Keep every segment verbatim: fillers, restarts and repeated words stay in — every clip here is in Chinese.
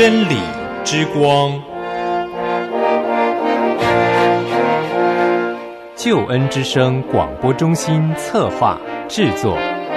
真理之光， 救恩之声广播中心策划制作。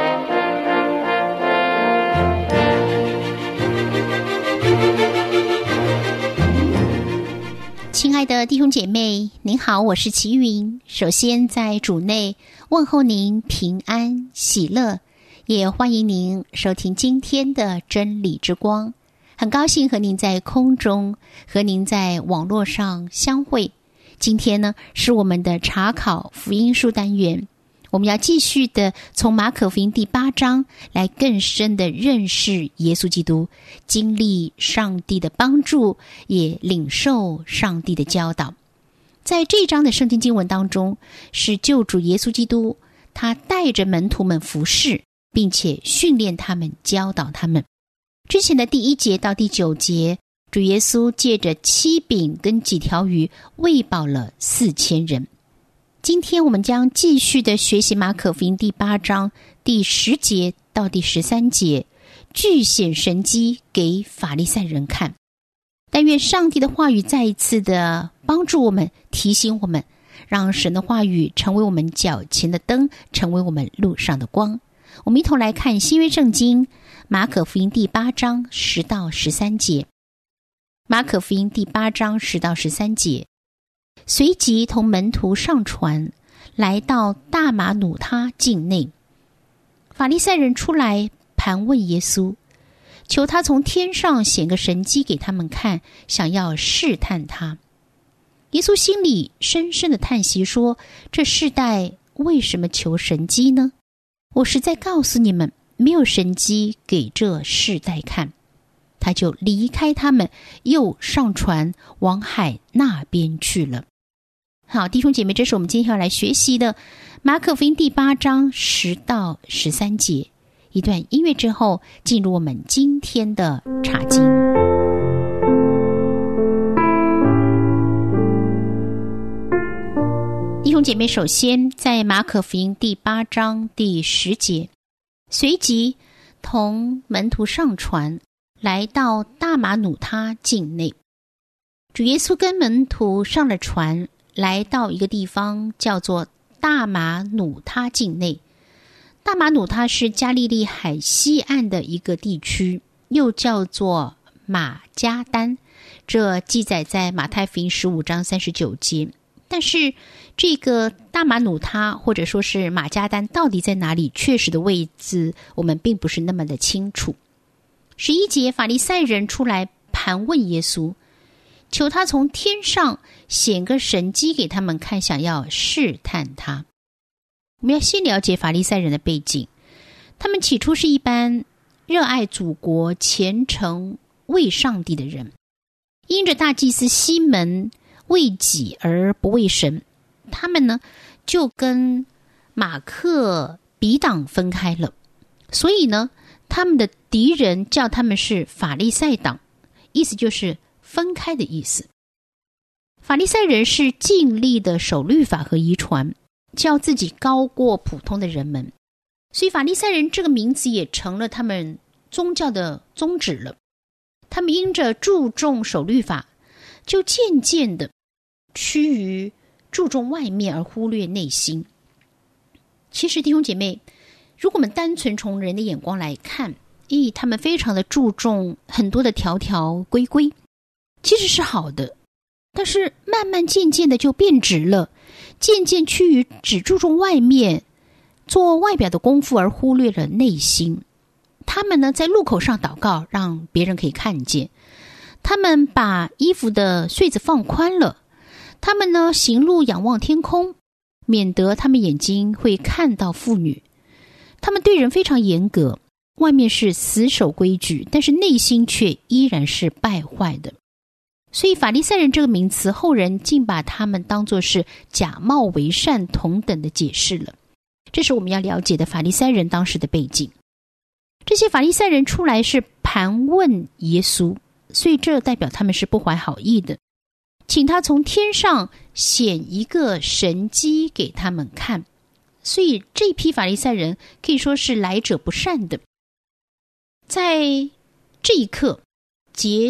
亲爱的弟兄姐妹，您好，我是齐云。首先在主内问候您平安喜乐，也欢迎您收听今天的真理之光。很高兴和您在空中，和您在网络上相会。今天呢，是我们的查考福音书单元，我们要继续的从马可福音第八章来更深的认识耶稣基督，经历上帝的帮助，也领受上帝的教导。在这一章的圣经经文当中，是救主耶稣基督，他带着门徒们服侍，并且训练他们，教导他们。之前的第一节到第九节，主耶稣借着七饼跟几条鱼喂饱了四千人。今天我们将继续的学习马可福音第八章第十节到第十三节，具显神迹给法利赛人看。但愿上帝的话语再一次的帮助我们，提醒我们，让神的话语成为我们脚前的灯，成为我们路上的光。我们一同来看新约圣经马可福音第八章十到十三节。马可福音第八章十到十三节，随即同门徒上船，来到大马努他境内。法利赛人出来盘问耶稣，求他从天上显个神迹给他们看，想要试探他。耶稣心里深深的叹息说，这世代为什么求神迹呢？我实在告诉你们，没有神迹给这世代看。他就离开他们，又上船往海那边去了。好，弟兄姐妹，这是我们今天要来学习的马可福音第八章十到十三节。一段音乐之后，进入我们今天的查经。弟兄姐妹，首先在马可福音第八章第十节，随即同门徒上船，来到大马努他境内。主耶稣跟门徒上了船，来到一个地方叫做大马努他境内。大马努他是加利利海西岸的一个地区，又叫做马加丹，这记载在马太福音十五章三十九节。但是这个大马努他或者说是马加丹到底在哪里，确实的位置我们并不是那么的清楚。十一节，法利赛人出来盘问耶稣，求他从天上显个神迹给他们看，想要试探他。我们要先了解法利赛人的背景，他们起初是一般热爱祖国、虔诚为上帝的人，因着大祭司西门为己而不为神，他们呢就跟马克彼党分开了。所以呢，他们的敌人叫他们是法利赛党，意思就是分开的意思。法利赛人是尽力的守律法和遗传，叫自己高过普通的人们，所以法利赛人这个名字也成了他们宗教的宗旨了。他们因着注重守律法，就渐渐的趋于注重外面而忽略内心。其实弟兄姐妹，如果我们单纯从人的眼光来看，咦，他们非常的注重很多的条条规规，其实是好的，但是慢慢渐渐的就变质了，渐渐趋于只注重外面，做外表的功夫而忽略了内心。他们呢，在路口上祷告，让别人可以看见；他们把衣服的穗子放宽了；他们呢，行路仰望天空，免得他们眼睛会看到妇女。他们对人非常严格，外面是死守规矩，但是内心却依然是败坏的。所以法利赛人这个名词，后人竟把他们当作是假冒为善同等的解释了。这是我们要了解的法利赛人当时的背景。这些法利赛人出来是盘问耶稣，所以这代表他们是不怀好意的，请他从天上显一个神迹给他们看。所以这批法利赛人可以说是来者不善的。在这一刻，结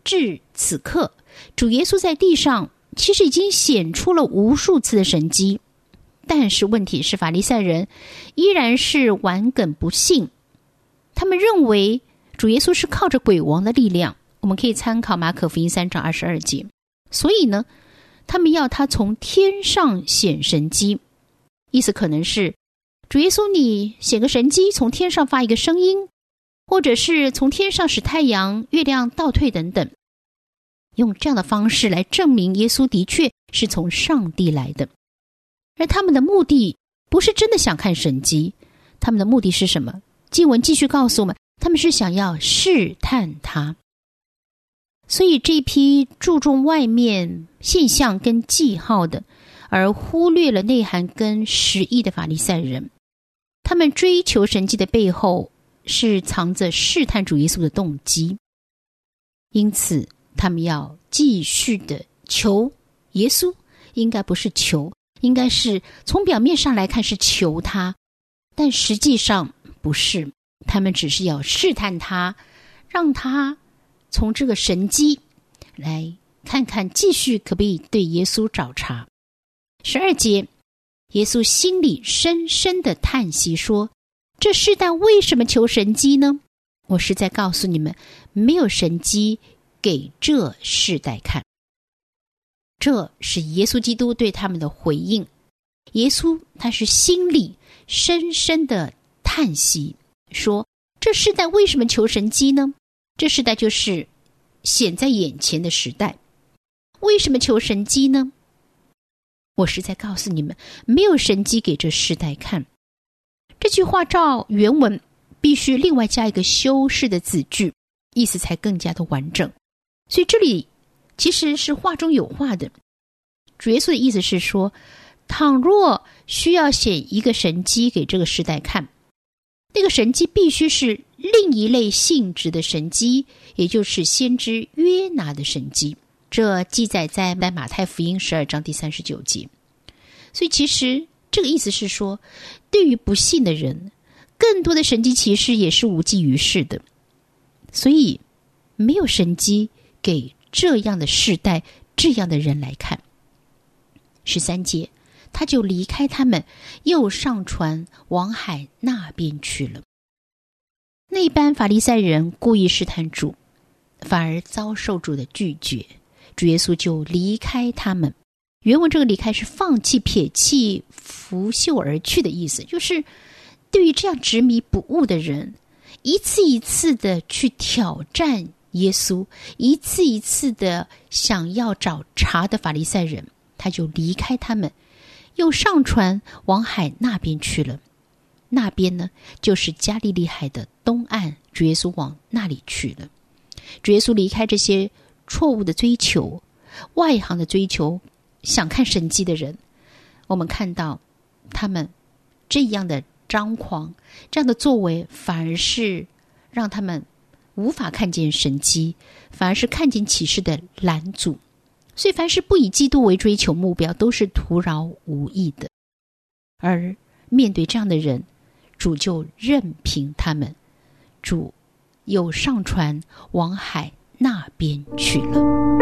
至此刻，主耶稣在地上其实已经显出了无数次的神迹，但是问题是法利赛人依然是顽梗不信，他们认为主耶稣是靠着鬼王的力量，我们可以参考马可福音三章二十二节。所以呢，他们要他从天上显神迹，意思可能是主耶稣你显个神迹，从天上发一个声音，或者是从天上使太阳月亮倒退等等，用这样的方式来证明耶稣的确是从上帝来的。而他们的目的不是真的想看神迹，他们的目的是什么？经文继续告诉我们，他们是想要试探他。所以这批注重外面现象跟记号的，而忽略了内涵跟实意的法利赛人，他们追求神迹的背后是藏着试探主耶稣的动机，因此他们要继续的求耶稣，应该不是求，应该是从表面上来看是求他，但实际上不是，他们只是要试探他，让他从这个神迹来看看继续可不可以对耶稣找茬。十二节，耶稣心里深深的叹息说，这世代为什么求神迹呢？我是在告诉你们，没有神迹给这世代看。这是耶稣基督对他们的回应。耶稣他是心里深深的叹息，说这世代为什么求神迹呢？这世代就是显在眼前的时代。为什么求神迹呢？我是在告诉你们，没有神迹给这世代看。这句话照原文必须另外加一个修饰的子句，意思才更加的完整。所以这里其实是话中有话的。主耶稣的意思是说，倘若需要显一个神迹给这个时代看，那个神迹必须是另一类性质的神迹，也就是先知约拿的神迹。这记载在马太福音十二章第三十九节。所以其实这个意思是说，对于不信的人，更多的神迹奇事也是无济于事的。所以没有神迹给这样的世代，这样的人来看。十三节，他就离开他们，又上船往海那边去了。那班法利赛人故意试探主，反而遭受主的拒绝，主耶稣就离开他们。原文这个离开是放弃、撇弃、拂袖而去的意思，就是对于这样执迷不悟的人，一次一次的去挑战耶稣，一次一次的想要找茬的法利赛人，他就离开他们，又上船往海那边去了。那边呢，就是加利利海的东岸，主耶稣往那里去了。主耶稣离开这些错误的追求、外行的追求、想看神迹的人，我们看到他们这样的张狂，这样的作为，反而是让他们无法看见神迹，反而是看见启示的拦阻。所以凡是不以基督为追求目标，都是徒劳无益的。而面对这样的人，主就任凭他们，主又上船往海那边去了。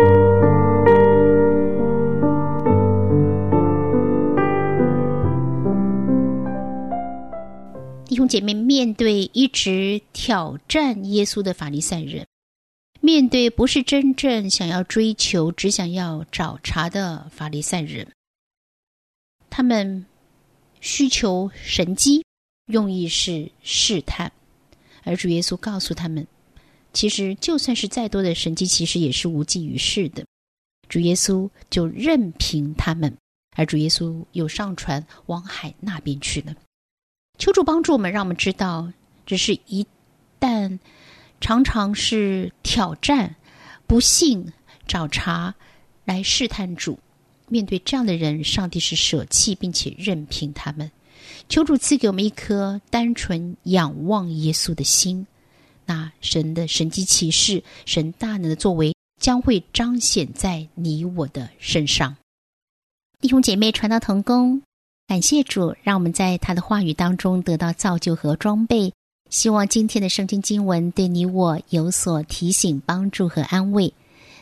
弟兄姐妹，面对一直挑战耶稣的法利赛人，面对不是真正想要追求，只想要找茬的法利赛人，他们需求神迹，用意是试探，而主耶稣告诉他们，其实就算是再多的神迹，其实也是无济于事的。主耶稣就任凭他们，而主耶稣又上船往海那边去了。求主帮助我们，让我们知道，只是一旦常常是挑战、不信、找茬来试探主，面对这样的人，上帝是舍弃并且任凭他们。求主赐给我们一颗单纯仰望耶稣的心，那神的神迹奇事、神大能的作为将会彰显在你我的身上。弟兄姐妹，传道同工，感谢主，让我们在他的话语当中得到造就和装备。希望今天的圣经经文对你我有所提醒、帮助和安慰。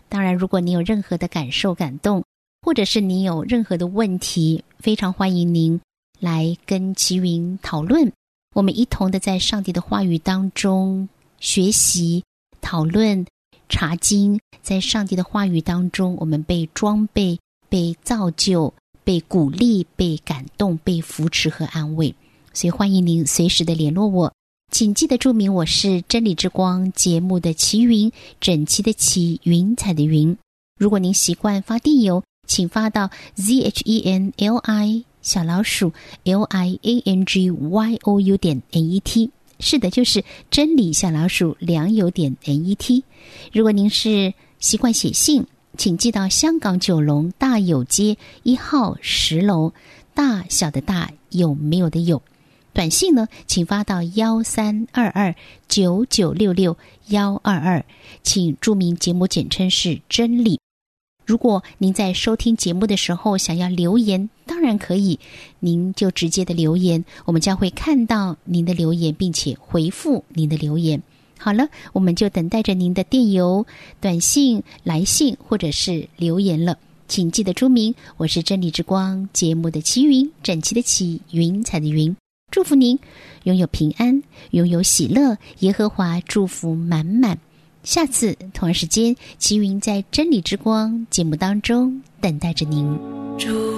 当然，如果你有任何的感受、感动，或者是你有任何的问题，非常欢迎您来跟齐云讨论。我们一同的在上帝的话语当中学习、讨论、查经，在上帝的话语当中，我们被装备、被造就、被鼓励、被感动、被扶持和安慰。所以欢迎您随时的联络我，请记得注明我是真理之光节目的齐云，整齐的齐，云彩的云。如果您习惯发电邮，请发到 z h e n l i 小老鼠 l i a n g y o u 点 n e t， 是的，就是真理小老鼠良友点 n e t。 如果您是习惯写信，请寄到香港九龙大有街一号十楼，大小的大，有没有的有。短信呢，请发到幺三二二九九六六幺二二，请注明节目简称是真理。如果您在收听节目的时候想要留言，当然可以，您就直接的留言，我们将会看到您的留言，并且回复您的留言。好了，我们就等待着您的电邮、短信、来信或者是留言了。请记得注明我是真理之光节目的齐云，整齐的齐，云彩的云。祝福您拥有平安，拥有喜乐，耶和华祝福满满。下次同一时间，齐云在真理之光节目当中等待着您。